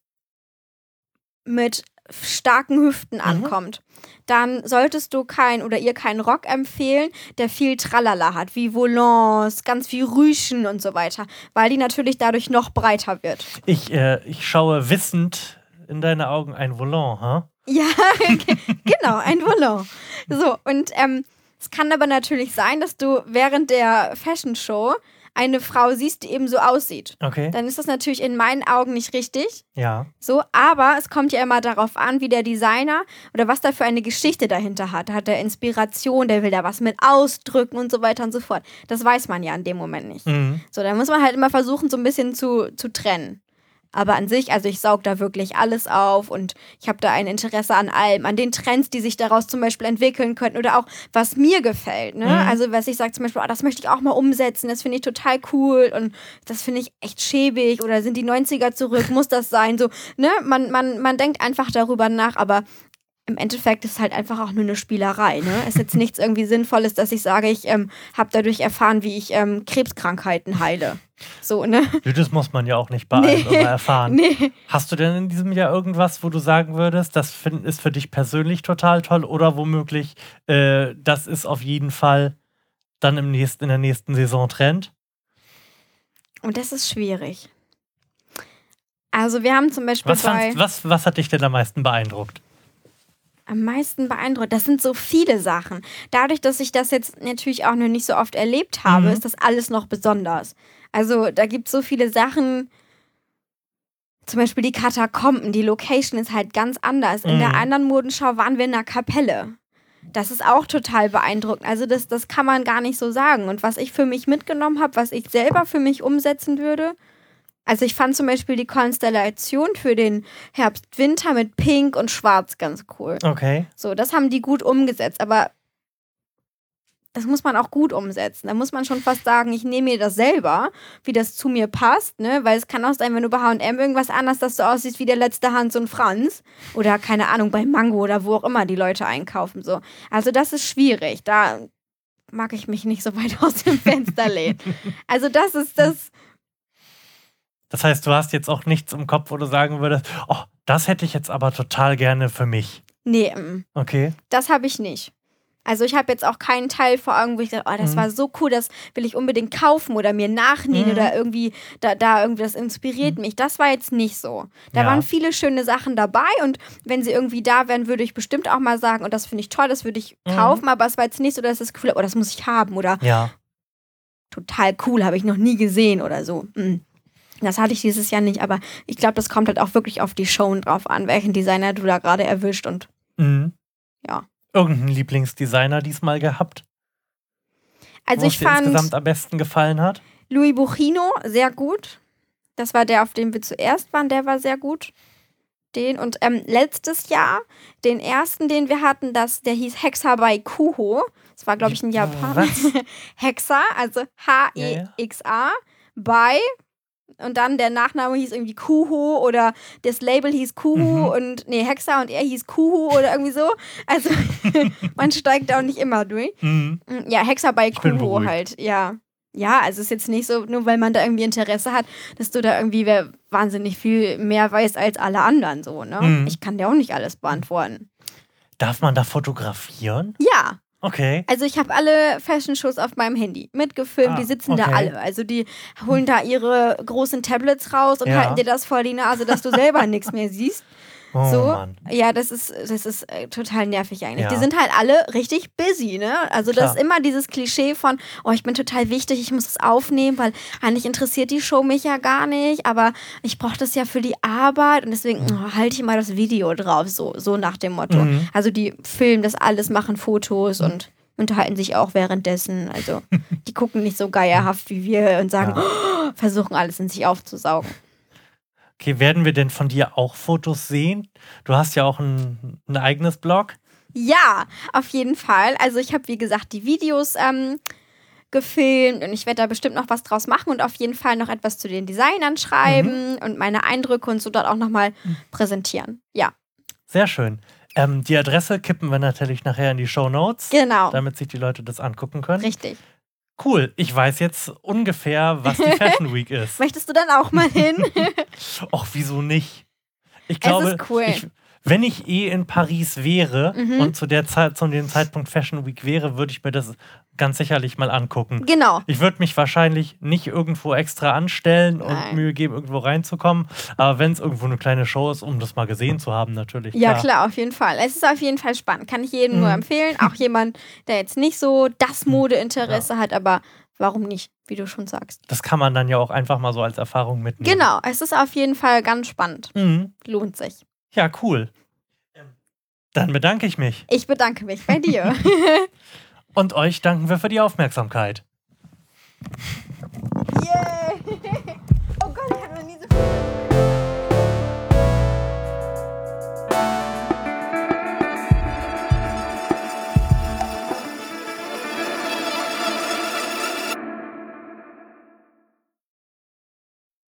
Speaker 2: mit starken Hüften ankommt, dann solltest du ihr keinen Rock empfehlen, der viel Tralala hat, wie Volants, ganz viel Rüschen und so weiter, weil die natürlich dadurch noch breiter wird.
Speaker 1: Ich schaue wissend in deine Augen, ein Volant, ha?
Speaker 2: Ja, genau, ein Volant. So, und es kann aber natürlich sein, dass du während der Fashion Show eine Frau siehst, die eben so aussieht,
Speaker 1: Okay.
Speaker 2: dann ist das natürlich in meinen Augen nicht richtig.
Speaker 1: Ja.
Speaker 2: So, aber es kommt ja immer darauf an, wie der Designer oder was da für eine Geschichte dahinter hat. Hat er Inspiration, der will da was mit ausdrücken und so weiter und so fort. Das weiß man ja in dem Moment nicht. So, da muss man halt immer versuchen, so ein bisschen zu trennen. Aber an sich, also ich saug da wirklich alles auf und ich habe da ein Interesse an allem, an den Trends, die sich daraus zum Beispiel entwickeln könnten oder auch, was mir gefällt. Ne? Also was ich sage zum Beispiel, das möchte ich auch mal umsetzen, das finde ich total cool und das finde ich echt schäbig oder sind die 90er zurück, muss das sein? So, ne? Man denkt einfach darüber nach, aber im Endeffekt ist es halt einfach auch nur eine Spielerei. Ne? Es ist jetzt nichts irgendwie Sinnvolles, dass ich sage, ich habe dadurch erfahren, wie ich Krebskrankheiten heile. So, ne?
Speaker 1: Das muss man ja auch nicht bei allem immer erfahren.
Speaker 2: Nee.
Speaker 1: Hast du denn in diesem Jahr irgendwas, wo du sagen würdest, das ist für dich persönlich total toll oder womöglich, das ist auf jeden Fall dann in der nächsten Saison Trend?
Speaker 2: Und das ist schwierig. Also wir haben zum Beispiel
Speaker 1: was hat dich denn am meisten beeindruckt?
Speaker 2: Am meisten beeindruckt, das sind so viele Sachen. Dadurch, dass ich das jetzt natürlich auch noch nicht so oft erlebt habe, ist das alles noch besonders. Also da gibt es so viele Sachen, zum Beispiel die Katakomben, die Location ist halt ganz anders. In der anderen Modenschau waren wir in einer Kapelle. Das ist auch total beeindruckend. Also das kann man gar nicht so sagen. Und was ich für mich mitgenommen habe, was ich selber für mich umsetzen würde, also ich fand zum Beispiel die Konstellation für den Herbst-Winter mit Pink und Schwarz ganz cool.
Speaker 1: Okay.
Speaker 2: So, das haben die gut umgesetzt, aber das muss man auch gut umsetzen. Da muss man schon fast sagen, ich nehme mir das selber, wie das zu mir passt, ne? Weil es kann auch sein, wenn du bei H&M irgendwas anderes, dass du aussiehst wie der letzte Hans und Franz oder keine Ahnung, bei Mango oder wo auch immer die Leute einkaufen. So. Also das ist schwierig. Da mag ich mich nicht so weit aus dem Fenster lehnen. Also das ist das.
Speaker 1: Das heißt, du hast jetzt auch nichts im Kopf, wo du sagen würdest, oh, das hätte ich jetzt aber total gerne für mich.
Speaker 2: Nee,
Speaker 1: Okay.
Speaker 2: das habe ich nicht. Also ich habe jetzt auch keinen Teil vor Augen, wo ich dachte, oh, das war so cool, das will ich unbedingt kaufen oder mir nachnähen oder irgendwie, da irgendwie, das inspiriert mich. Das war jetzt nicht so. Da waren viele schöne Sachen dabei und wenn sie irgendwie da wären, würde ich bestimmt auch mal sagen, und das finde ich toll, das würde ich kaufen, aber es war jetzt nicht so, dass ich das Gefühl habe, oh, das muss ich haben oder total cool, habe ich noch nie gesehen oder so. Das hatte ich dieses Jahr nicht, aber ich glaube, das kommt halt auch wirklich auf die Show drauf an, welchen Designer du da gerade erwischt und ja.
Speaker 1: Irgendeinen Lieblingsdesigner diesmal gehabt?
Speaker 2: Also ich fand
Speaker 1: insgesamt am besten gefallen hat?
Speaker 2: Louis Buchino sehr gut. Das war der, auf dem wir zuerst waren, der war sehr gut. Den und letztes Jahr, den ersten, den wir hatten, der hieß Hexa bei Kuho. Das war, glaube ich, ein Japaner. Hexa, also H-E-X-A, bei. Und dann der Nachname hieß irgendwie Kuho oder das Label hieß Kuho und Hexa und er hieß Kuho oder irgendwie so. Also man steigt auch nicht immer durch. Ja, Hexa bei Kuho halt, ja. Ja, also ist jetzt nicht so, nur weil man da irgendwie Interesse hat, dass du da irgendwie wahnsinnig viel mehr weißt als alle anderen so, ne? Ich kann dir auch nicht alles beantworten.
Speaker 1: Darf man da fotografieren?
Speaker 2: Ja.
Speaker 1: Okay.
Speaker 2: Also ich habe alle Fashion-Shows auf meinem Handy mitgefilmt, die sitzen da alle. Also die holen da ihre großen Tablets raus und halten dir das vor die Nase, dass du selber nichts mehr siehst.
Speaker 1: Oh,
Speaker 2: so,
Speaker 1: Mann.
Speaker 2: ja, das ist total nervig eigentlich. Die sind halt alle richtig busy, ne? Also das ist immer dieses Klischee von, oh, ich bin total wichtig, ich muss das aufnehmen, weil eigentlich interessiert die Show mich ja gar nicht, aber ich brauche das ja für die Arbeit und deswegen halte ich mal das Video drauf, so nach dem Motto. Also die filmen das alles, machen Fotos und unterhalten sich auch währenddessen. Also die gucken nicht so geierhaft wie wir und sagen, versuchen alles in sich aufzusaugen.
Speaker 1: Okay, werden wir denn von dir auch Fotos sehen? Du hast ja auch ein eigenes Blog.
Speaker 2: Ja, auf jeden Fall. Also ich habe, wie gesagt, die Videos gefilmt und ich werde da bestimmt noch was draus machen und auf jeden Fall noch etwas zu den Designern schreiben und meine Eindrücke und so dort auch nochmal präsentieren. Ja.
Speaker 1: Sehr schön. Die Adresse kippen wir natürlich nachher in die Shownotes.
Speaker 2: Genau.
Speaker 1: Damit sich die Leute das angucken können.
Speaker 2: Richtig.
Speaker 1: Cool, ich weiß jetzt ungefähr, was die Fashion Week ist.
Speaker 2: Möchtest du dann auch mal hin?
Speaker 1: Och, wieso nicht? Ich glaube,
Speaker 2: es ist cool.
Speaker 1: Wenn ich in Paris wäre und zu dem Zeitpunkt Fashion Week wäre, würde ich mir das ganz sicherlich mal angucken.
Speaker 2: Genau.
Speaker 1: Ich würde mich wahrscheinlich nicht irgendwo extra anstellen und Mühe geben, irgendwo reinzukommen. Aber wenn es irgendwo eine kleine Show ist, um das mal gesehen zu haben, natürlich.
Speaker 2: Ja, klar, auf jeden Fall. Es ist auf jeden Fall spannend. Kann ich jedem nur empfehlen. Auch jemand, der jetzt nicht so das Modeinteresse hat, aber warum nicht, wie du schon sagst.
Speaker 1: Das kann man dann ja auch einfach mal so als Erfahrung mitnehmen.
Speaker 2: Genau, es ist auf jeden Fall ganz spannend. Lohnt sich.
Speaker 1: Ja, cool. Dann bedanke ich mich.
Speaker 2: Ich bedanke mich bei dir.
Speaker 1: Und euch danken wir für die Aufmerksamkeit.
Speaker 2: Yeah!